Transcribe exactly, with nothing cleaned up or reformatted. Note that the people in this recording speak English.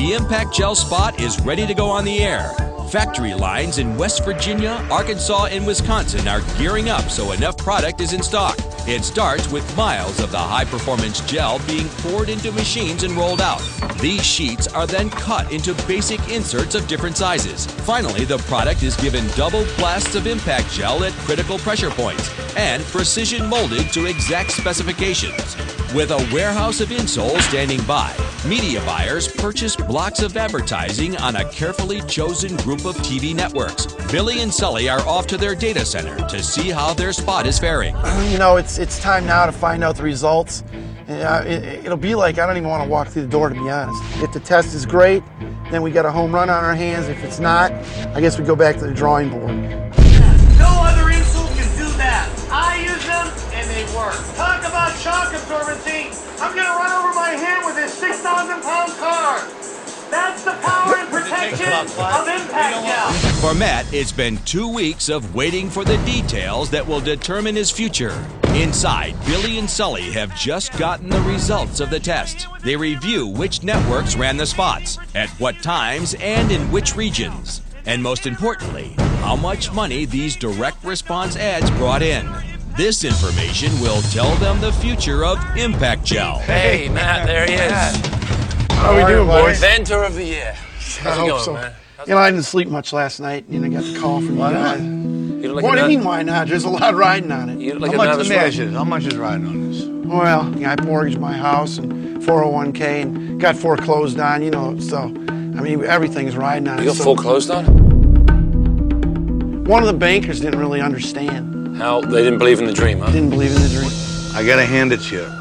The Impact Gel Spot is ready to go on the air. Factory lines in West Virginia, Arkansas, and Wisconsin are gearing up so enough product is in stock. It starts with miles of the high-performance gel being poured into machines and rolled out. These sheets are then cut into basic inserts of different sizes. Finally, the product is given double blasts of impact gel at critical pressure points and precision molded to exact specifications. With a warehouse of insoles standing by, media buyers purchase blocks of advertising on a carefully chosen group of T V networks. Billy and Sully are off to their data center to see how their spot is faring. You know, it's it's time now to find out the results. Uh, it, it'll be like I don't even want to walk through the door, to be honest. If the test is great, then we got a home run on our hands. If it's not, I guess we go back to the drawing board. No other insole can do that. I use them and they work. Talk about shock absorbency. I'm gonna run over my hand with this six thousand pound car. That's the power and protection of impact gel. For Matt, it's been two weeks of waiting for the details that will determine his future. Inside, Billy and Sully have just gotten the results of the test. They review which networks ran the spots, at what times, and in which regions. And most importantly, how much money these direct response ads brought in. This information will tell them the future of Impact Gel. Hey, Matt, there he is. How are we doing, boys? Inventor of the year. How's I it hope going, so. man? How's You know, I didn't sleep much last night. You know, I got the call from you guys. You look like What do a you nut- mean, why not? There's a lot riding on it. You look like How a much, nervous let me wreck. ask you this, how much is riding on this? Well, yeah, I mortgaged my house and four oh one k and got foreclosed on, you know, so, I mean, everything's riding on it. You got so- foreclosed on? One of the bankers didn't really understand. How? They didn't believe in the dream, huh? Didn't believe in the dream. I gotta hand it to you.